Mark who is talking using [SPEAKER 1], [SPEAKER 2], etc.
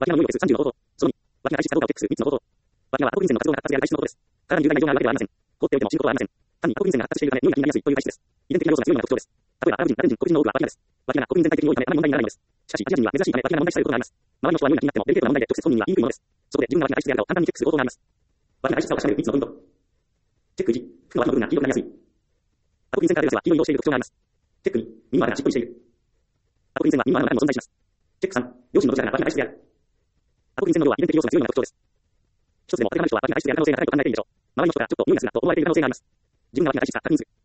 [SPEAKER 1] 脇がの能力です。35のこと。その2、脇が愛しかどうかをチェックする3つのこと。脇がはアポプリン腺の活動が活発である体質のことです。体に有害な異常があるわけではありません。放っておいても進行はありません。単にアポプリン腺が発達しているため、尿が気になりやすいという体質です。遺伝的な要素が強いのが特徴です。例えば、アラブ人、ラテン人、黒人の多くは脇がです。脇がアポプリン全体的に多いため、あまり問題にならないのです。しかし、アジア人には珍しいため、脇が問題視されることがあります。周りの人は尿が気になっても、デリケートな問題で、直接本人には言いにくいものです。そこで、自分が脇が愛しているかを簡単にチェックする方法があります。脇が愛しさを確かめる3つのポイント。チェック1、服の脇の部分が黄色くなりやすい。アポプリン腺から出る汗は黄色い色をしている特徴があります。チェック2、耳の穴がしっとりしている。アポプリン腺は耳の穴の中にも存在します。チェック3、両親のどちらかが脇が愛している。アポプリン腺の量は遺伝的要素が強いのが特徴です。一つでも当てはまる人は脇が愛している可能性が高いと考えていいでしょう。周りの人からちょっと匂いがするなと思われている可能性があります。自分が脇が愛しさ確認する。